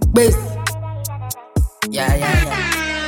Bass. Yeah, yeah, yeah.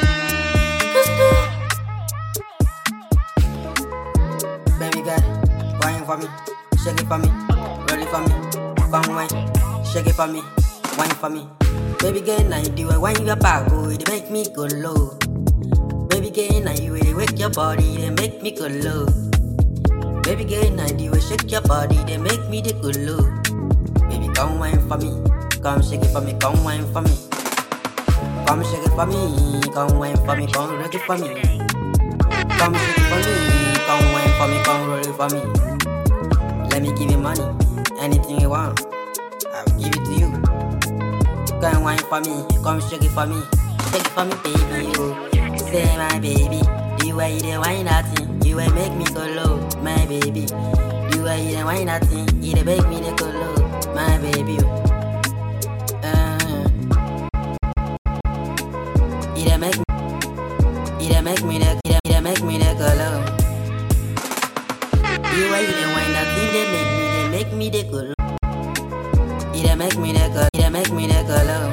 Baby girl, wine for me, shake it for me, roll it for me, come wine, shake it for me, wine for me. Baby girl, now you do it, wine your back, oh, it make me go low. Baby girl, now you really wake your body, they make me go low. Baby girl, now you shake your body, they make me go low. Baby, come wine for me, come shake it for me, come wine for me. Come shake it for me, come wine for me, come roll it for me. Come shake it for me, come wine for me, come roll it for me. Let me give you money, anything you want, I'll give it to you. Come wine for me, come shake it for me, baby. Oh, say my baby, the way you wine that thing, you will make me go low, my baby. The way you wine that thing, you will make me go low, my baby. It make me the color. You way you wine that thing, they make me the color. It make me the color.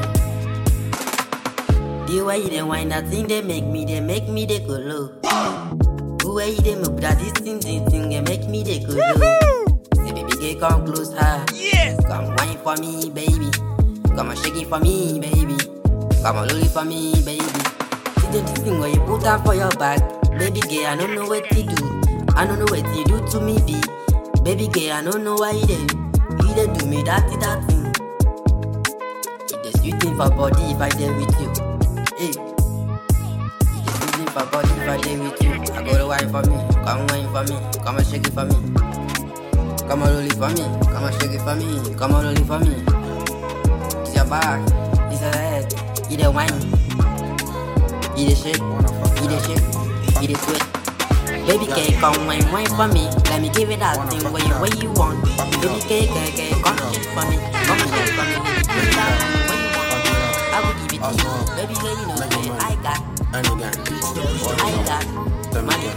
You way you wine that thing, they make me the color. You way you move that this thing, they make me the color. Say baby, girl, come closer. Yes. Come wine for me, baby. Come and shake it for me, baby. Come on, roll it for me, baby. See the thing where you put on for your back. Baby girl, I don't know what to do. I don't know what you do to me, be. Baby girl, I don't know why you did. You did do me that thing. It is sweet thing for body if I did with you. Hey. It is sweet thing for body if I did with you. I go to wine for me, come wine for me, come and shake it for me. Come on, roll it for me, come and shake it for me, come on, roll it for me. It's your back, it's your head, it's the wine. Eat a shake, eat a sweat. Baby cake, come wine for me. Let me give it that thing where you want. Baby cake, come shake for me, come shake for me. Give it that thing where you want. I will give it to you. Baby girl, you know I got the money.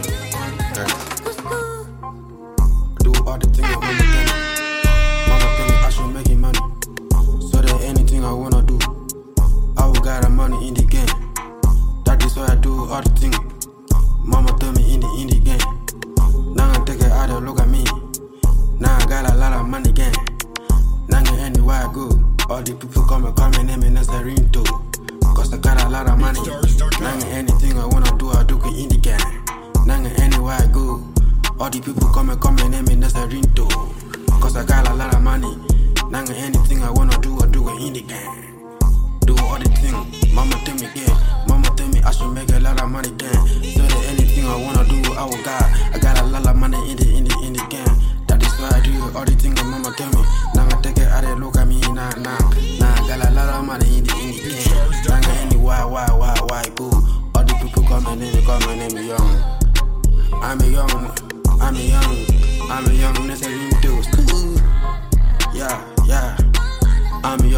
Do all the things I wanna do. Mama tell me I should make it money. So that anything I wanna do, I will got the money in the game. That is why I do all the things. Mama tell me in the game. Now I take it out and look at me. Now I got a lot of money again. Now anywhere I go, all the people come and name me Nazarinto. Cause I got a lot of money. Now anything I wanna do, I do it in the game. Now anywhere I go, all the people come and name me Nazarinto. Cause I got a lot of money. Now anything I wanna do, I do it in the game. Do all the things. Mama tell me again. Mama tell me I should make a lot of money again. So that anything I wanna do, I will got. I got a lot of money in the game. That is why I do all the things that mama tell me. Now I take it out and look at me now. Now I got a lot of money in the game. Now anywhere, why, boo. All the people come and name me young. I'm a young necessary too. Yeah. I'm a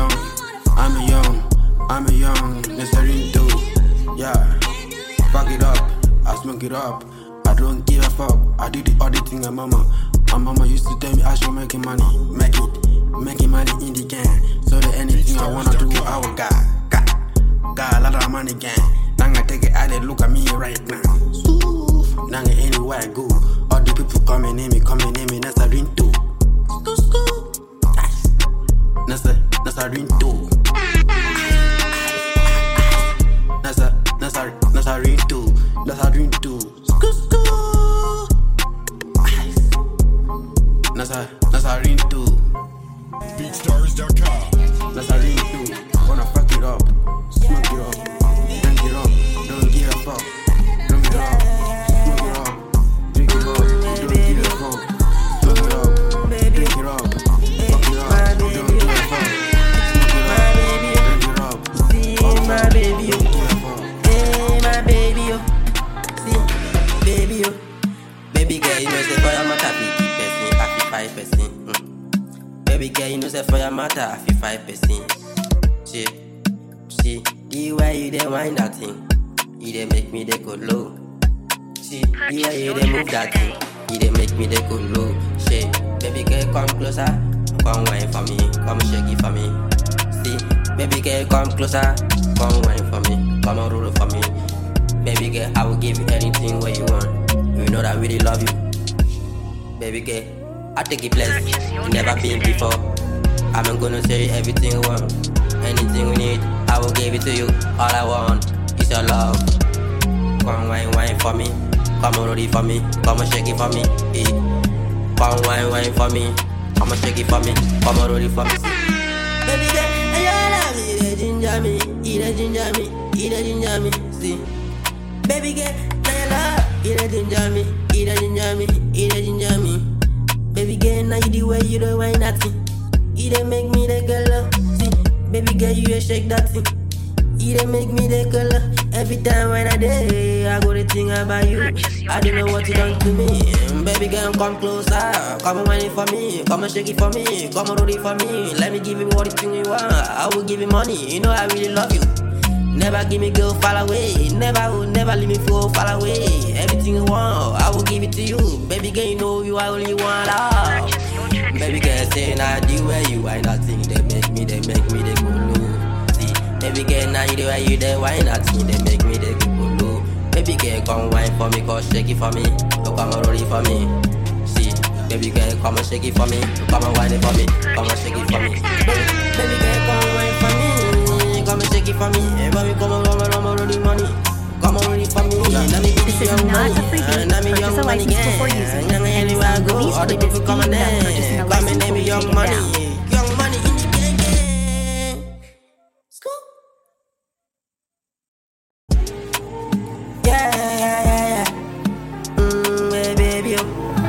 young necessary too. Yeah. Fuck it up, I smoke it up. I don't give a fuck. I do all the things my mama used to tell me I should make money. Making money in the game. So that anything I wanna do, I will got a lot of money again. Now I take it out and look at me right now. Now anywhere I go, all the people come and name me Nazarinto. Nazarinto. Nazarinto. Nazarinto. BeatStars.com. Nazarinto. Wanna fuck it up, smoke it up, drink it up, don't give a fuck. Drum it up, smoke it up, drink it up, don't give a fuck. Smoke it up, drink it up, fuck it up, don't give a fuck. Smoke it up, drink it up, My baby, oh. Hey, my baby, oh. See, baby, oh. Baby girl, you know say for your matter, 55%. Baby girl, you know say for your matter, 55%. See, the way you dey wind that thing, you dey make me dey go low. See, the way you dey move that thing, you dey make me dey go low. Baby girl, come closer, come wine for me, come shake it for me. See, Baby girl, come closer, come wine for me, come on roll for me. Baby girl, I will give you anything what you want. You know that I really love you. Baby girl, I take it place you never been before. I'm gonna say everything you want, anything you need, I will give it to you. All I want is your love. Come wine for me, come on roll it for me, come on shake it for me. Eh. Come wine for me, come on shake it for me, come on roll it for me. Baby girl, you love me, you ginger me, you ginger me, you ginger me. See. Baby girl, now you love, you ginger me, you ginger me, you ginger me. Baby girl, now you the way you the wine that thing. You dey make me the girl. See, baby girl, you shake that thing. You dey make me the girl. Every time when I day, I go to think about you. I don't know what you done to me. Baby girl, come closer, come and whine it for me, come and shake it for me, come and roll it for me. Let me give you what you think you want. I will give you money. You know I really love you. Never give me girl fall away. Never leave me fall away. Everything you want, I will give it to you. Baby girl, you know you I only want love. Baby girl, say now the way you why nothing they make me they go low. See, baby girl, now you the way you they why nothing they make me they go low. Baby girl, come wine for me, come shake it for me, come and roll it for me. See, baby girl, come and shake it for me, come and wine it for me, come and shake it for me. Baby girl, come wine for me, come and shake it for me. Baby, come and roll the money, come and roll it for me. This is not a freebie. Purchase a license before using. Anywhere I go, all the people come and dance. Come and name me young money in the gang. Scoop. Yeah. Baby,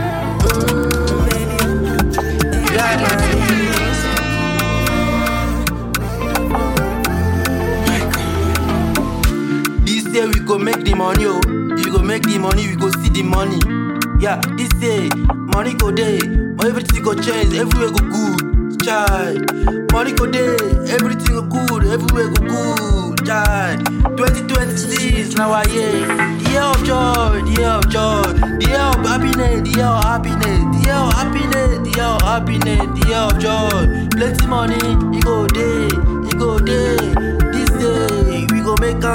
This year we go make the money, oh. You go make the money, we go see the money. Yeah, this year, money go day, everything go change, everywhere go good, child. Money go day, everything go good, everywhere go good, child. 2026, now I year, the year of joy, the year of joy, the year of happiness, the year of happiness, the year of happiness, the year of happiness, the year of joy. Plenty money, you go day, you go day. This day, we go make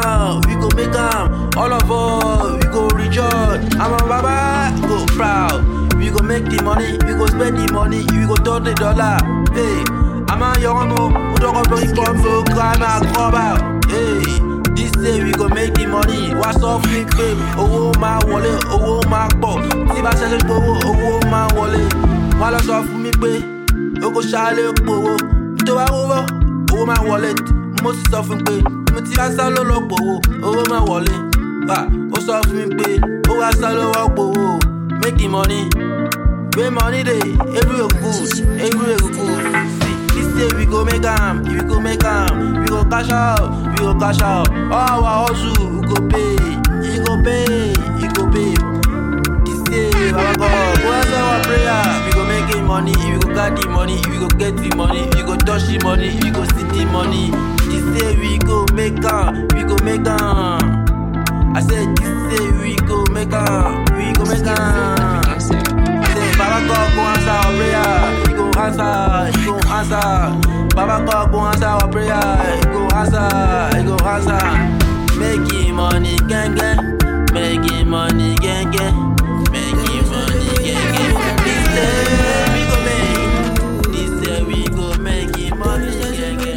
am, all of us, we go rejoice. I'm a baba, go proud. We go make the money, we go spend the money, we go turn the dollar. Hey, I'm a young who don't go to the crime and come out. Hey, this day we go make the money. What's off me, babe? Oh, my wallet, oh, my ball. See my selling, oh, my wallet. What's off me, babe? Oh, go shale, oh, to oh, my wallet. Most of them pay. Mo ti wá sá ló lọ gbowó, owó máa wọlé. Ó sọ fún mi pé ó wá sá ló wá gbowó. Make the money, where money dey, everywhere good, everywhere good. This day we go make am, we go make am, we go cash out, we go cash out. All our hustle, we go pay, you go pay, you go pay. This day, Baba God, go answer our prayer. We go make the money, we go get the money, we go get the money, we go touch the money, we go see the money. This day we go make am, we go make am. I said this day we go make am, we go make am. I said Baba God go answer our prayer, he go answer, he go answer. Baba God go answer our prayer, he go answer, he go answer. Making money gang gang, making money gang gang, making money gang gang. This day we go make, this day we go making money gang gang.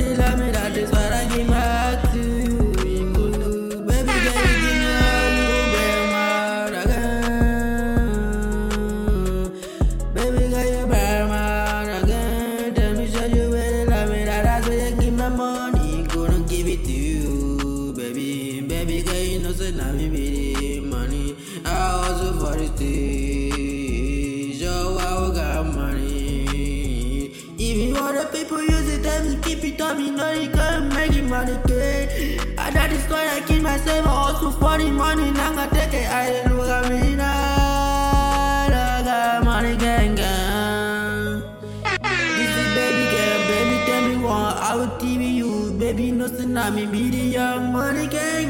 You know you can't make it money, kid. And that is why I keep myself also for the money. Now I take it, I look at me now. I got money, gang, gang. This is baby girl, baby, tell me what I will TV you. Baby, no tsunami, be the young money, gang,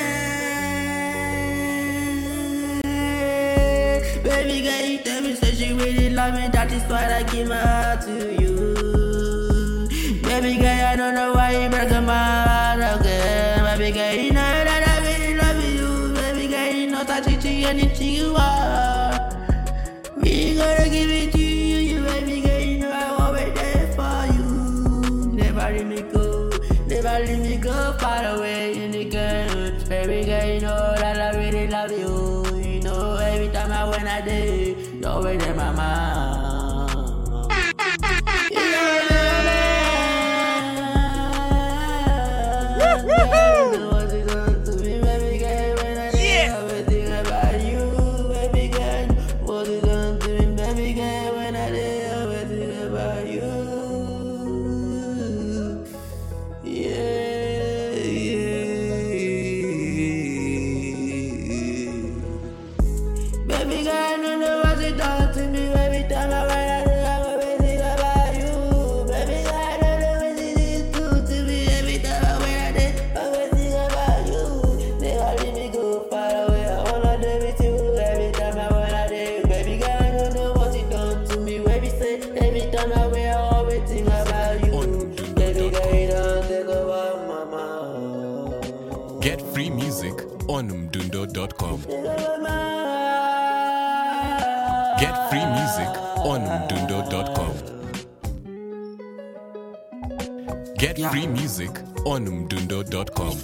gang. Baby girl, you tell me, say she really love me. That is why I give my heart to you. Baby girl, I don't know why you break my heart again. Baby girl, you know that I really love you. Baby girl, you know that you do anything you want. We gonna give it to you, baby girl, you know I won't be there for you. Never let me go far away in the game. Baby girl, you know that I really love you. You know every time I when I do, you're always in my mind. What you done to me, baby girl, when I do everything about you, baby girl. What you done to me, baby girl, when I do everything about you. Baby girl, I don't know what you done to me. Every time I when I do everything about you. Baby girl, I don't know what you did to me. Every time I when I do everything about you. Never let me go far away. I wanna do with you. Every time I when I do. Baby girl, I don't know what you done to me. Baby say every time I when I always think about you. Baby girl, you don't take over my mind. Get free music on mdundo.com. Get free music on mdundo.com. Get free music on mdundo.com.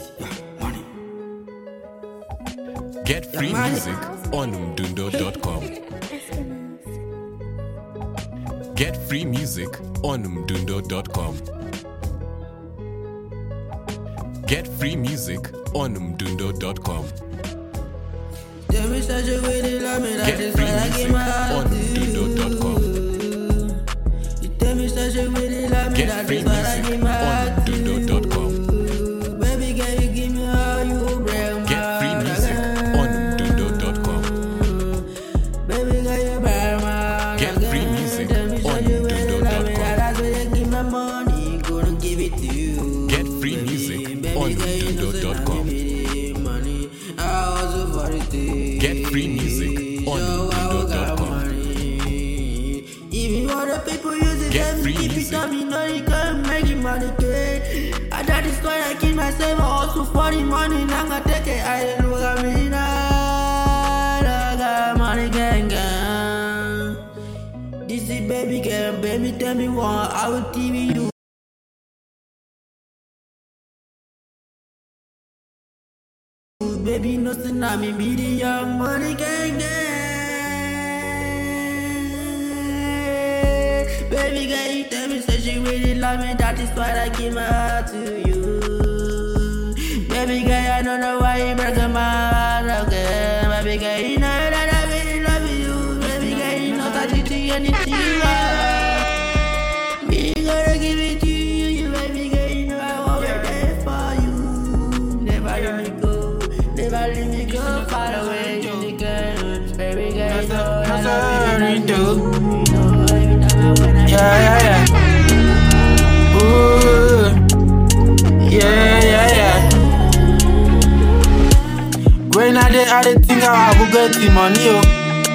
Get free music on mdundo.com. Get free music on mdundo.com. Get free music on mdundo.com. Tell me such a way to love me, that is why I give my heart to you. You tell me such a way to love me, that is why I give my heart to you. Baby girl, you give me all you break my Get free music on mdundo.com. Baby girl, you break my heart. Get free music on mdundo.com. That's why you give my money, gonna give it to you. Get free music on mdundo.com. Get free music on mdundo.com. Even other people use it, Get free keep music. it on me, no, you can't make it money, kid. I got this story, I keep myself also for the money. Now I take it, I look at me now. I got money, gang. This is baby girl, baby, tell me what I will TV you. Baby, no tsunami, be the young money gang. Baby girl, you tell me say she really love me, that is why I give my heart to you. Baby girl, I don't know why you break my heart again. Baby girl, you know that I really love you. Baby girl, you know that you do anything you want. We gonna give it to you, baby girl, you know I won't be there for you. Never let me go. Never let me go far away in the game. Baby girl, you know that I really love you. Every time I when I Yeah. Ooh. Yeah. When I dey think how I go get the money, oh.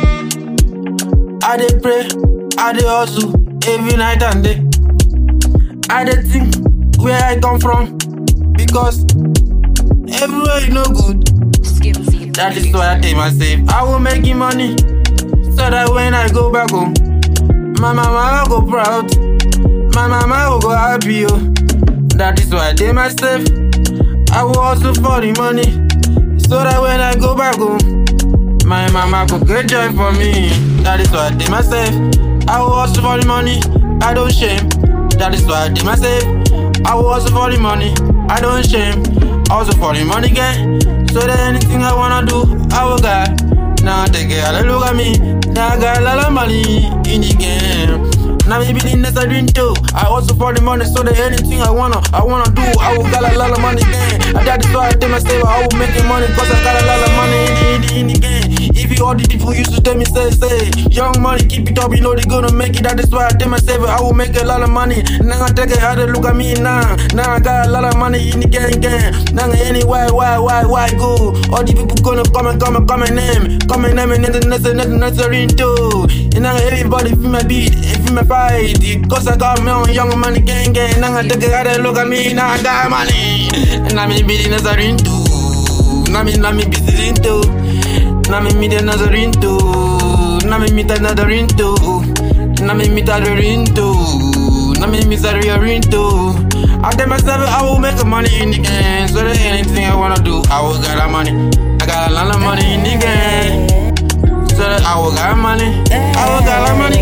I dey pray, I dey hustle every night and day. I dey think where I come from, because everywhere you know good. That is why I tell myself I will make you money, so that when I go back home, my mama will go proud, my mama will go happy, oh. That is why I tell myself I will hustle for the money, so that when I go back home, my mama go get joy for me. That is why I tell myself I will hustle for the money, I don't shame. That is why I tell myself I will hustle for the money, I don't shame. Hustle for the money, girl, so that anything I wanna do, I will get. Now take it, look at me. Now I got a lot of money in the game. Now maybe the next I didn't do. I hustle for the money, so that anything I wanna do, I will got a lot of money again. And that is why I tell myself I will make money, cause I got a lot of money in the game. If you all the people used to tell me, say, young money, keep it up, you know they gonna make it. That is why I tell myself I will make a lot of money. Now I take it how they look at me now. Now I got a lot of money in the gang. Now anyway, why go? All the people gonna come and name and necessary too. And now everybody feel my beat, feel my fight. Cause I got me on young money gang. Now I take it how they look at me. Now I got money. And I'm in business too. Now me busy too. Now me meet another into. Now me meet another into. Now me meet another into. Now me meet another into. I tell myself I will make money in the game. So that anything I wanna do, I will get that money. I got a lot of money in the game. So that I will get money. I will get that money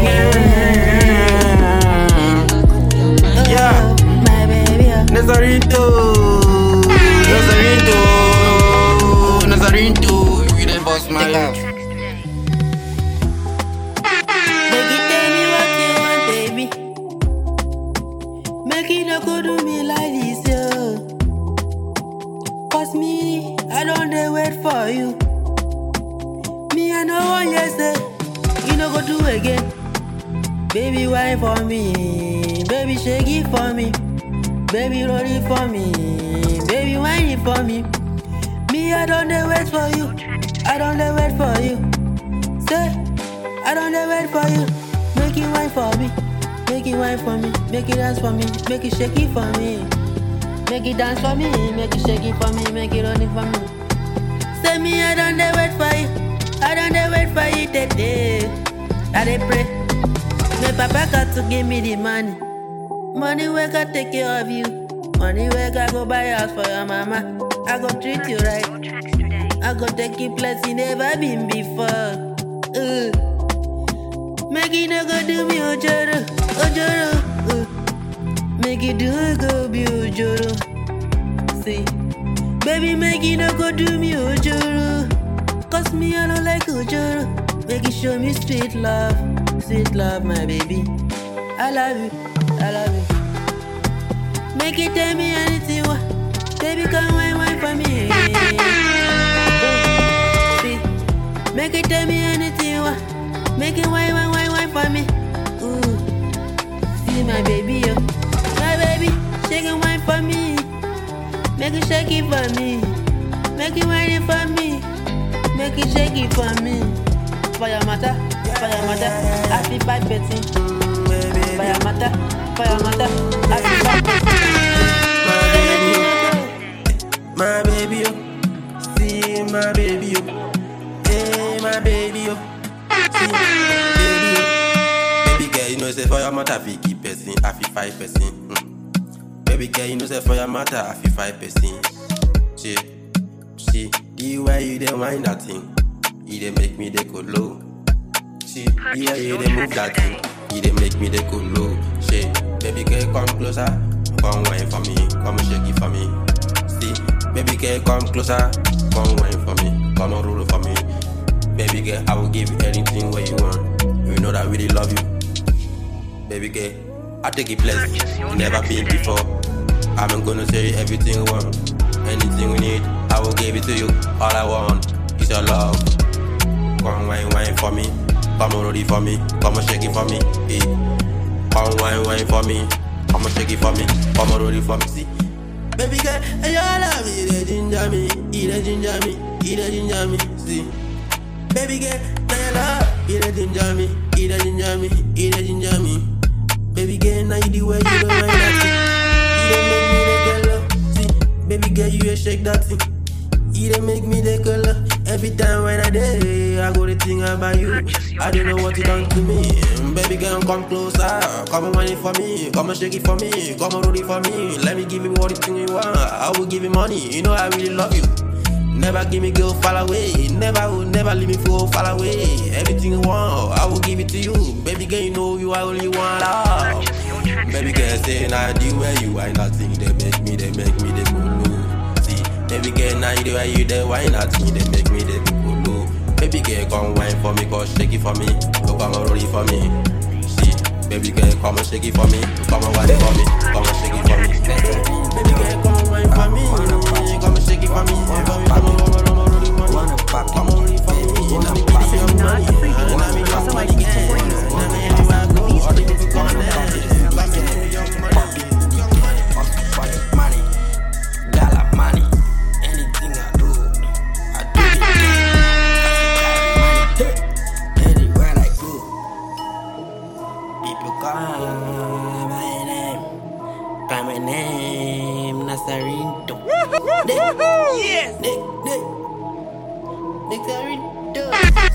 again. Yeah. Nazarito, you the boss, my love. Make it tell me what you want, baby. Make it not go do me like this, yo. Cause me, I don't dare wait for you. Me, I know one yesterday, you no go do again. Baby, wine for me. Baby, shake it for me. Baby, roll it for me. Baby, wine it for me. Me, I don't dare wait for you. I don't dare wait for you. Say, I don't dare wait for you. Make it wine for me. Make it wine for me. Make it dance for me. Make it shake it for me. Make it dance for me. Make it shake it for me. Make it roll it for me. Say me, I don't dare wait for you. I don't dare wait for you today. I dey pray. My papa got to give me the money. Money where I take care of you. Money where I go buy house for your mama. I go treat you right. I go take you place you never been before. Make it no go do me ojoro. Make it do go be ojoro. See, baby, make it no go do me ojoro. Cause me I don't like ojoro. Make it show me sweet love, my baby. I love you. Make it tell me anything, baby, come wine for me. See, make it tell me anything, make it wine for me. Ooh, see my baby, yo, my baby, shake it wine for me. Make it shake it for me. Make it wine it for me. Make it shake it for me. For your mother, happy 5 betting. For your mother, happy 5 betting. My baby, oh, see my baby, oh, hey my baby, oh, see my baby, oh. Baby girl, you know say for your mother, I feel keep person, I feel 5%. Baby girl, you know say for your mother, I feel 5%. See, the way you dey wind that thing, you dey make me dey go low. See, the way you dey move that thing, you dey make me dey go low. See, baby girl, come closer, come wine for me, come shake it for me. Baby girl, come closer, come wine for me, come on roll for me. Baby girl, I will give you anything what you want. You know that I really love you. Baby girl, I take a place you never been before. I'm gonna tell you everything you want. Anything you need, I will give it to you. All I want is your love. Come wine for me, come on roll for me, come on shake it for me. Hey. Come wine for me, come on shake it for me, come on roll for me. See. Baby girl, and you love me, you ginger me, see. Baby girl, now you love, you ginger me. Baby girl, now you the way you don't mind that thing. You don't make me the girl, see. Baby girl, you shake that thing. You don't make me the color. Every time when I day, I go to think about you. I don't know what you done to me. Baby girl, come closer. Come on, whine it for me. Come on, shake it for me. Come on, roll it for me. Let me give you what you think you want. I will give you money. You know I really love you. Never give me girl fall away. Never leave me fall away. Everything you want, I will give it to you. Baby girl, you know you are only one love. Baby girl, say now the way you are nothing. They make me the cool. Baby girl, now the way you dey wine at me, they make me the people low. Baby girl, come wine for me, come shake it for me, come on roll it for me. See, baby girl, come and shake it for me, come on wine for me, come and shake it for me. Baby girl, come and wine for me, come and shake it for me, come on roll it for me, come on roll it for me. name Nazarindo. Yes. Nazarindo.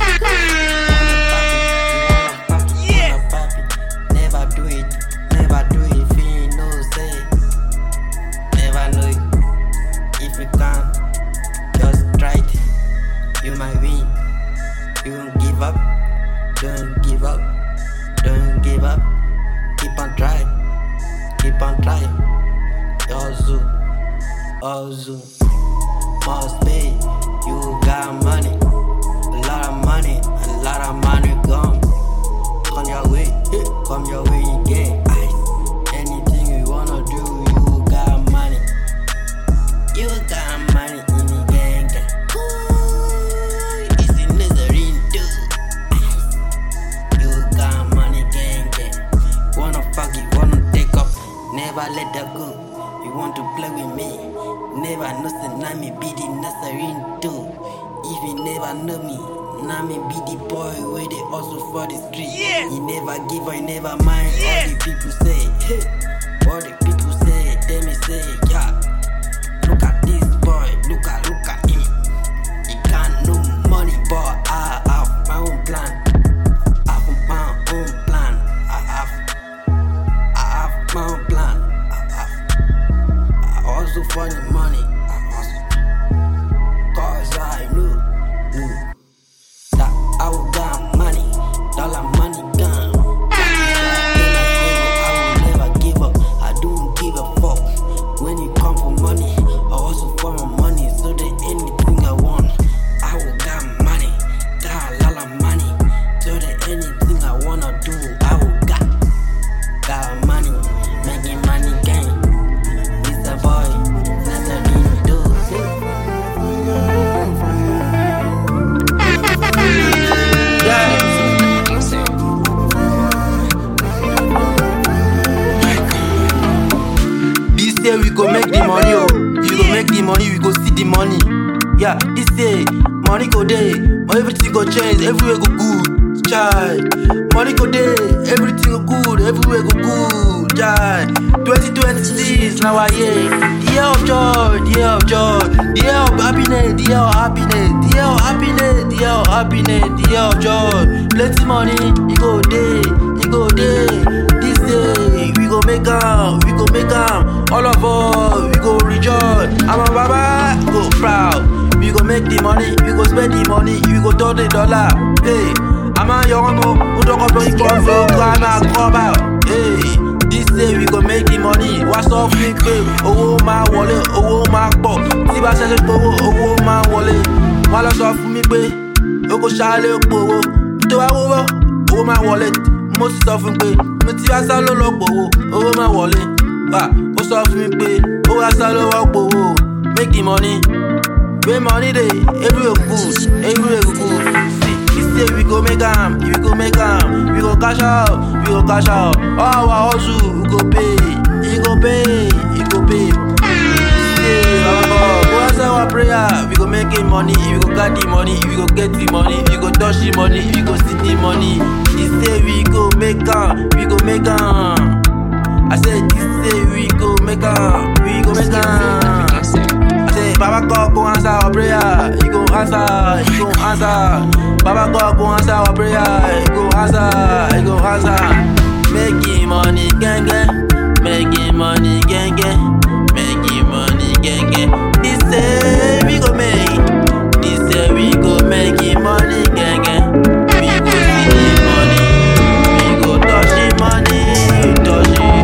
Yes. Never do it if you know say. Never know it. If you can, just try it. You might win. You won't give up. Don't give up. Don't give up. Keep on trying. Keep on trying. Ozu. Must pay. You got money. A lot of money. Come. Come your way. Come your way again. Anything you wanna do, you got money. You got money in the gang. It's in Nazarindo. You got money gang. Wanna fuck it, wanna take up. Never let that go. You want to play with me. Never know say na me be the Nazarindo. If you never know me, na me be the boy where they hustle for the street. Yes. You never give or you never mind. Yes. All the people say, hey. All the people say, tell me say, yeah. Look at this boy, look at him. He got no money, but I have my own plan. I have my own plan. I have my own plan. I also for the money. I hustle. Cause I know that I will got money. Dollar money gone. I will never give up. I don't give a fuck. When it come for money, I also for my money. So that anything I want, I will got money. Got a lot of money. So that anything I wanna do, I will got money. Making money game. It's a boy, Nazarindo. This year we go make the money, oh. You go make the money, we go see the money. Yeah, this year, money go day, everything go change, everywhere go good, child. Money go day, everything go good, everywhere go good, child. 2026, now I year. The year of joy, the year of joy, the year of happiness, the year of happiness, the year of happiness, the year of happiness, the year of joy. Plenty money, you go day, you go day. This day, we go make 'em, we go make 'em. All of us, we go rejoice. I'm a baba, go proud. We go make the money, we go spend the money, we go turn the dollar. Hey, I'm a young man who don't come to come and come out. Hey, this day we go make the money. What's up, me pay? Oh my wallet, oh my pop. See what I say, oh my wallet. What's up, me pay? Oh go shale, oh, do I over? Oh my wallet. Most stuff in pay. Me ti a salo lo oh my wallet. Ó sọ fún mi pé ó wá sá lọ́wọ́ gbowó. Make the money, where money dey, everywhere good, everywhere good. See, this year we go make 'em, we go make 'em, we go cash out, we go cash out. All our hustle, we go pay, he go pay, he go pay. This year, go answer our prayer, we go make the money, we go get the money, we go get the money, we go touch the money, we go see the money. This year we go make 'em, we go make 'em. I said this day we go make 'em, we go make 'em. I said Baba God go answer our prayer, he go answer, he go answer. Baba God go answer our prayer, he go answer, he go answer. Making money gang gang, making money gang gang, making money gang gang. This day we go make, this day we go making money gang gang. We go see the money, we go touch the money, touch it.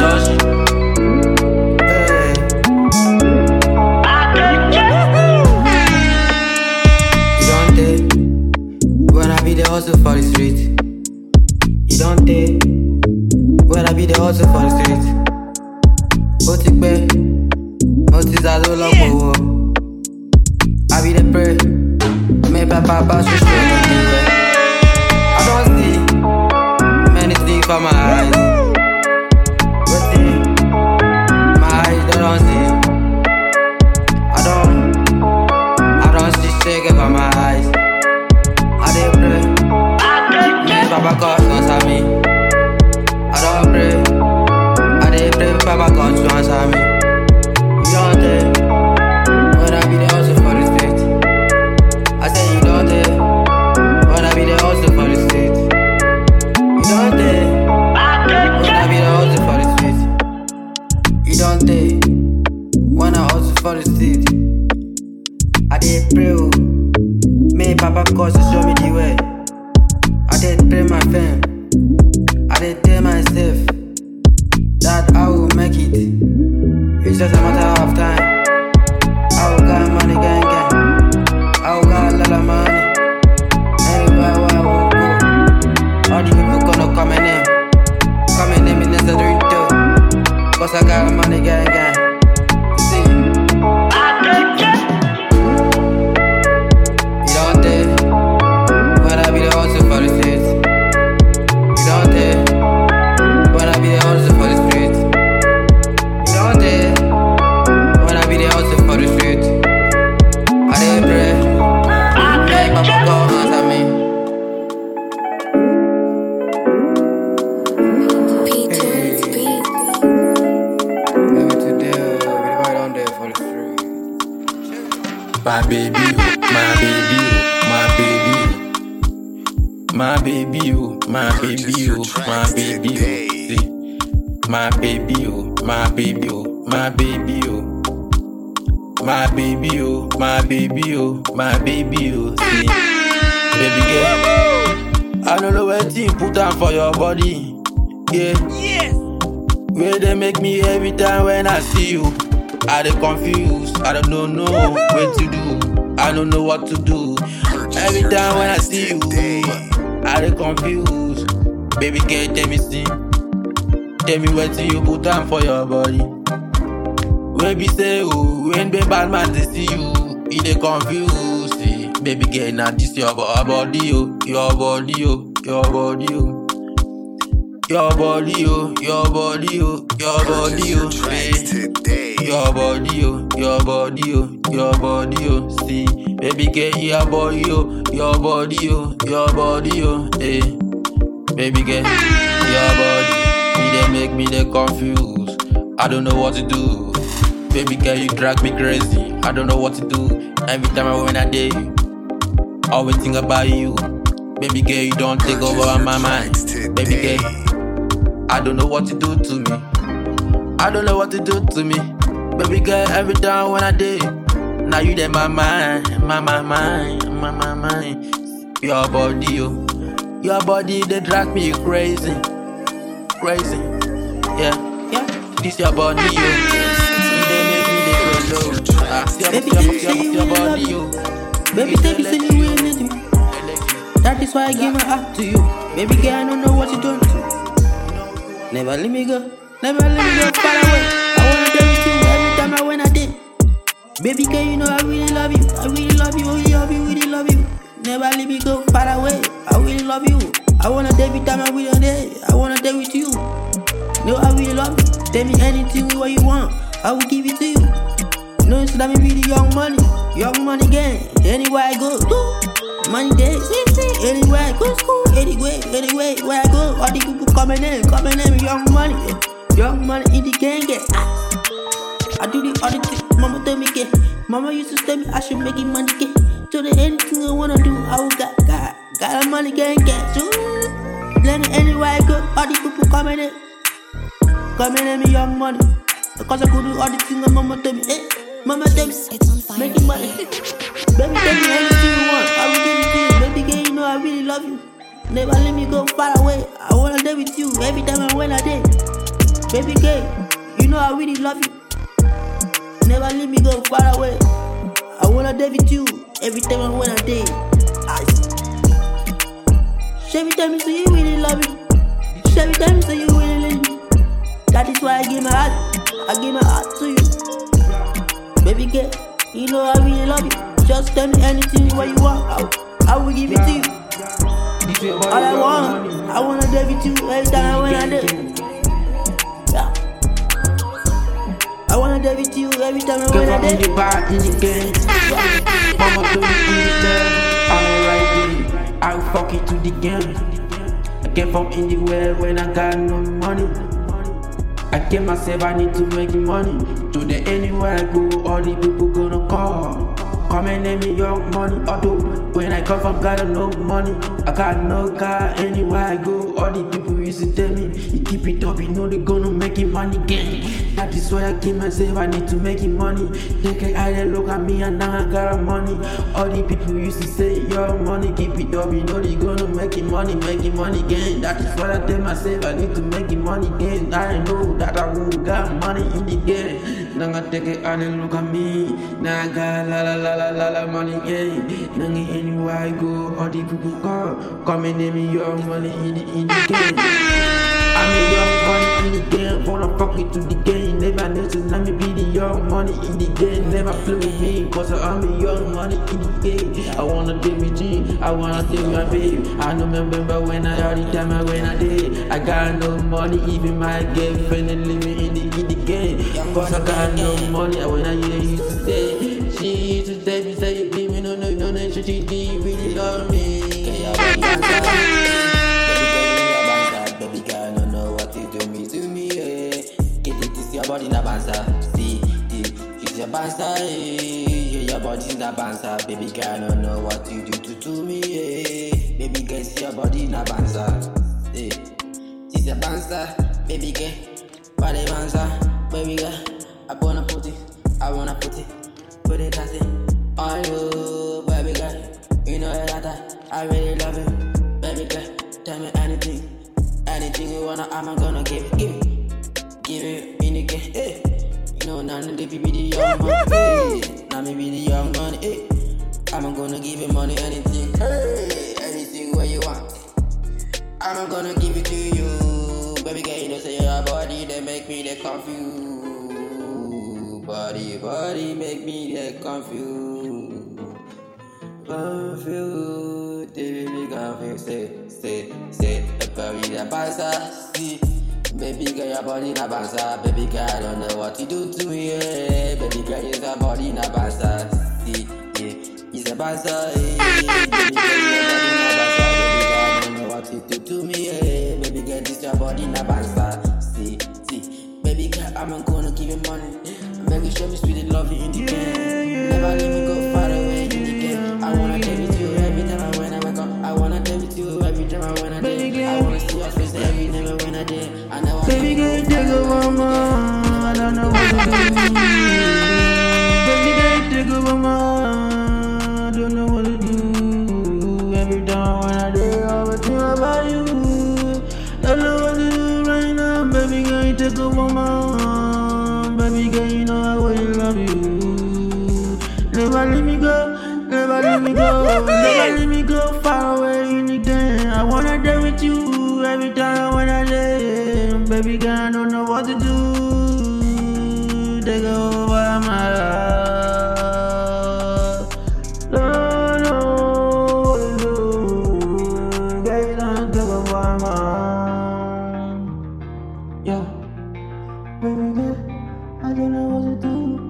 The hustle for the street. You don't take. When I be the hustle for the street. Ó ti pẹ́, mo ti sá ló lọ́pọ̀. I be the pray. Me papa pass the street anywhere. I don't see many things for my eyes. Waiting, my eyes don't see. I don't see shaking for my eyes. I dey pray. Papa God to answer me. I don't pray. I dey pray for Papa God to answer don't take. When I hustle for the street, I did pray. Me Papa cause to show me the way. I did pray my fam. I did tell myself that I will make it. It's just a matter of time. I will got money, gang. I will got a lot of money. Anywhere where I will go, all the people gonna come in name. Come in name in the street too. Cause I got money, gang. You see? You don't take. When I be the hustle for the streets. You don't take. When I be the hustle for the streets. You don't take. When I be the hustle for the streets. I did pray. Make Papa go answer me. My baby, my baby, my baby, my baby, my baby, my baby, my baby, my baby, my baby, my baby, see, baby girl, I don't know what you put on for your body, yeah, where they make me every time when I see you. I dey confused, I don't know what to do, I don't know what to do. Every time when I see you, I dey confused. Baby girl, tell me what you put on for your body. When we say when the bad man they see you, he dey confused. See, baby girl, now this your body, your body, your body, your body, your body, your body, baby. Your body, your body, your body, see, baby girl, your body, your body, your body, hey, baby girl, your body, they make me they confused. I don't know what to do, baby girl, you drag me crazy. I don't know what to do. Every time I when I date you, always think about you, baby girl, you don't take over my mind, baby girl, I don't know what to do to me. I don't know what to do to me. Baby girl, every time when I did, now you in my mind. Your body, they drag me crazy, yeah. This your body, they make me they go low. Your body, Baby, take you anywhere with me. That is why I give my heart to you. Baby girl, I don't know what you done to. Never let me go far away. I wanna tell you too every time I when I did. Baby girl, you know I really love you. I really love you, really love you. Never let me go far away. I really love you. I wanna date every time I will on day. I wanna date with you. No, I really love you. Tell me anything what you want, I will give it to you. No, it's let me be the young money gang. Anywhere I go, money days. Anywhere I go, school. Anyway, where I go, all the people coming in, young money in the gang. I do the other thing, mama tell me get. Mama used to tell me I should make it money get. So the anything I wanna do, I will got a money gang get. So let me anywhere I go, all the people coming in me young money. Because I could do all the things mama tell me, mama tell me, make it money. Baby tell me anything you want, I will give it to you. Baby girl, you know I really love you. Never let me go far away. I wanna date with you every time I when I date. Baby girl, you know I really love you. Never let me go far away. I wanna date with you every time I when I date. Every time you say you really love me. Every time you say you really love me. That is why I give my heart to you. Baby girl, you know I really love you. Just tell me anything what you want, I will give it to you. All I wanna date with you every time when I date. Yeah. I wanna date with you every time when I date. Girl, I'm in the game. Mama told me in the game. I'm alright, I will fuck it to the game. I came from anywhere when I got no money. I gave myself, I need to make money. Today anywhere I go, all the people gonna call. Come and name me young money. Although when I come from got no money, I got no car anywhere I go. All the people used to tell me, you keep it up, you know they gonna make it money again. That is why I keep myself, I need to make it money. They can either look at me and now I got money. All the people used to say, your money, keep it up, you know they gonna make it money again. That is why I tell myself, I need to make it money again. I know that I will got money in the game. Now I take it and then look at me. Now I got la money again. Now anywhere I go, all the people come and name me your money in the game. I'm a young money in the game, wanna fuck it to the game. Never need to let me be the young money in the game. Never play with me, cause I'm a young money in the game. I wanna deal with you, I wanna deal with my babe. I don't remember when all the time when I did. I got no money, even my girlfriend and living in the game. Cause I got no money, when I hear you to say, she used to tell me, say you give me no, she really love me. Baby girl, no know what you do me to me, eh. Get it, it's your body na bansa. See, it's your bansa, eh. Your body na bansa. Baby girl, no know what you do to me, eh. Baby girl, it's your body na bansa. Eh, it's your bansa. Baby girl, body bansa. Baby girl, I wanna put it, put it as it on you, baby girl. You know that I really love you, baby girl. Tell me anything. Anything you wanna, I'm gonna give it in the game. Hey. You know, now the baby be the young money. Hey. Now me be the young money. Hey. I'm gonna give you money, anything. Hey. Anything where you want, I'm gonna give it to you. Baby girl, you know say your body, they make me they confused. Body make me they confused. Confused, baby, confused. Say, baby, the bansa. See, baby girl, your body na bansa. Baby girl, I don't know what you do to me. Yeah. Baby girl, is your body na bansa. See, yeah, it's a bansa. Baby girl, your body na bansa. Baby girl, I don't know what you do to me. Yeah. Baby girl, this your body na bansa. See, baby girl, I'm gonna give you money. Make you show me sweet and love you in the game. Never let me go far away in the game. I wanna take with you every time I when I wake up. I wanna take with you every time I when I day. I wanna see your face every time I when I day. I know baby girl, take over my, I don't know what to do. Baby girl, take over my, I don't know what to do. Every time when I day, I always think about you. Don't know what to do right now. Baby girl, take over my, baby girl, you know I will love you. Never let me go, never let me go, never let me go far away in the game. I wanna dance with you every time when I lay. Baby girl, I don't know what to do. Take over my life. Don't know what to do. Baby, don't take over my mind. Yeah, baby girl, I don't know what to do.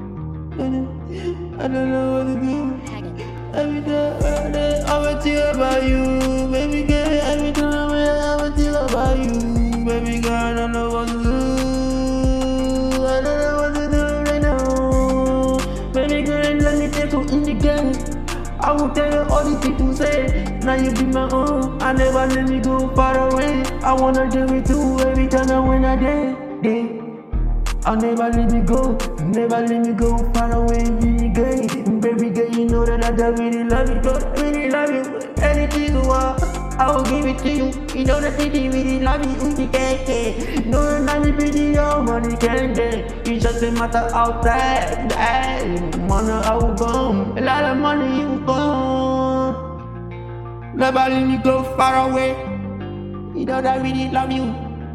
I don't know what to do. Every time I will think about you, baby girl. Every time I will think about you, baby girl. I don't know what to do. I don't know what to do right now, baby girl. Let me take you in the game. I will tell you all the people say, now you be my own. I never let me go far away. I wanna do it too every time I when I day. I'll never let me go far away in the game. Baby girl, you know that I really love you, Lord, I really love you. Anything you want, I will give it to you. You know that I really love you in the game. No, not me be your money can't get. It's just a matter of time. Money I will come, a lot of money you will come. Never let me go far away. You know that I really love you.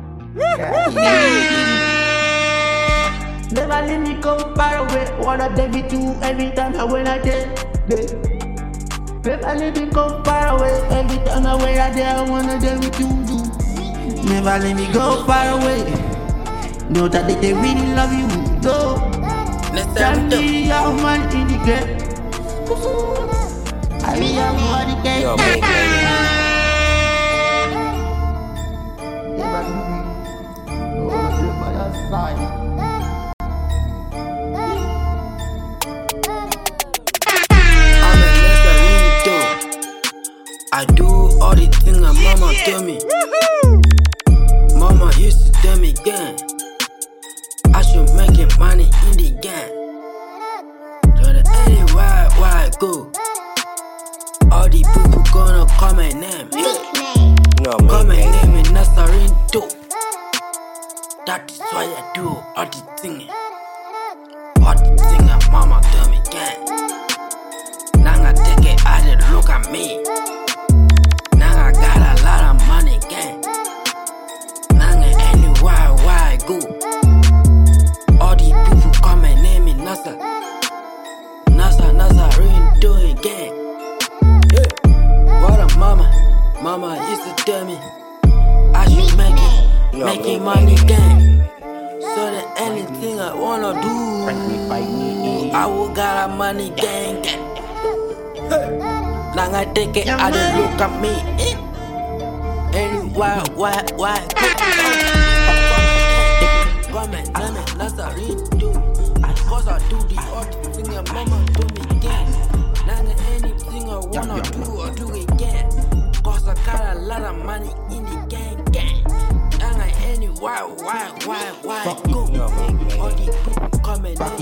Never let me go far away. Wanna dance with you every time I when I dance. Never let me go far away. Every time I when I dance, I wanna dance with you. Never let me go far away. Know that they really love you. Go. Tell me how much in the game. I mean how much in the game. Never let me go by your side. mama tell me. Mama used to tell me again, I should make it money in the game. So the anywhere where I go, all the people gonna call my name. Call my name in Nazarene too. That is why I do all the things. All the things mama tell me again. Now I take it out and look at me. Now I got a lot of money again. Now anywhere where I go, all the people call my name in Nazarene do again. Yeah. What a mama used to tell me I should making money again. So that anything I wanna do, I will got a money gang. Now I take it out and look at me. Anywhere why come and tell me Nazarene do. Cause I do the odd thing that mama do me again. Now anything I wanna do, I do again. Cause I got a lot of money in the gang. Now anywhere why go. All the people come and tell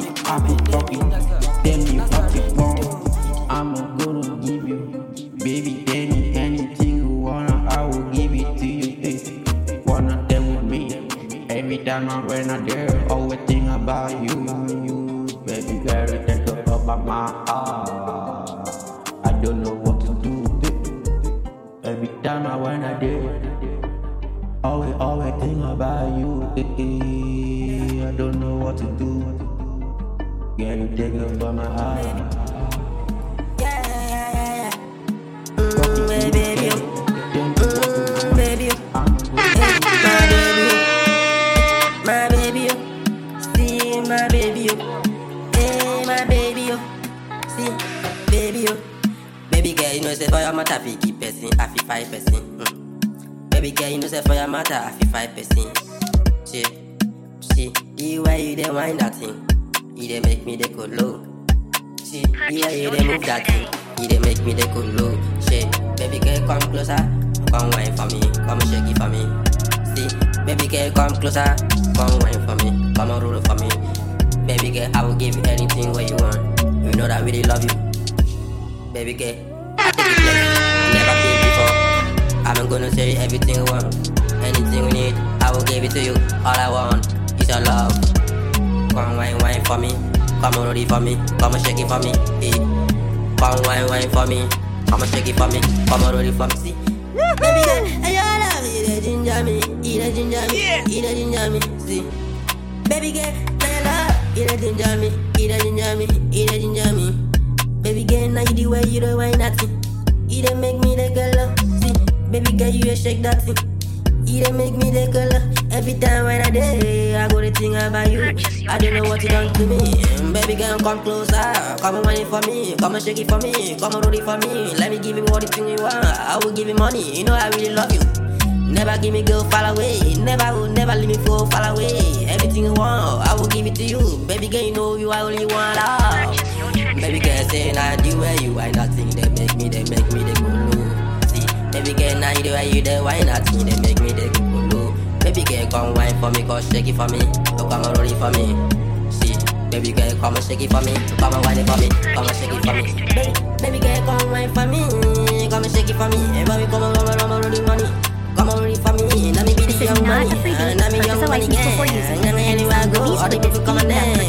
me Nazarene do. I'm gonna give you, baby, anything you wanna, I will give it to you. Hey, wanna them with me? Every time I'm when I'm there, always think about you. Baby girl, you take up about my heart. I don't know what to do. Every time I when I'm there, always think about you. I don't know what to do. Girl, you take up about my heart. Baby girl, you know say for your matter, fi keep person, I fi 5%. Baby girl, you know say for your matter, I fi 5%. See, the way you dey wind that thing, you dey make me dey go low. See, the way you dey move that thing, you dey make me dey go low. Shit, baby girl, come closer, come wine for me, come shake it for me. See, baby girl, come closer, come wine for me, come on roll for me. Baby girl, I will give you anything what you want. You know that I really love you. Baby girl, I take it place, never been before. I'm gonna tell you everything you want. Anything we need, I will give it to you. All I want is your love. Come wine for me, come on roll it for me, come on shake it for me. Hey. Come wine for me, come on shake it for me, come on roll it for me. See, baby girl, and your love, you dey ginger me, you dey ginger me, you dey ginger me. See, baby girl, and your love, you dey ginger me, you dey ginger me, you dey ginger me. Baby girl, now you the way you the wine that thing. You dey make me the color. See, baby girl, you dey shake that thing. You dey make me the color. Every time when I day, I go to think about you. I don't know what you done to me. Baby girl, come closer. Come and wine for me. Come and shake it for me. Come and roll it for me. Let me give you all the thing you want. I will give you money. You know I really love you. Never give me girl fall away. Never leave me fall away. Everything you want, I will give it to you. Baby girl, you know you I only want love. Baby girl, say now the way you wine that thing, they make me go low. See, baby girl, now the way you the wine that thing, they make me go low. Baby girl, come wine for me, come shake it for me, come and roll it for me. See, baby girl, come and shake it for me, come and wine it for me, come and shake it for me. Baby girl, come wine for me, come and shake it for me. Everybody come and roll the money. Come on, ready for me. Let me be the young money. Let me young money again. Anywhere I go, all the people come and dance.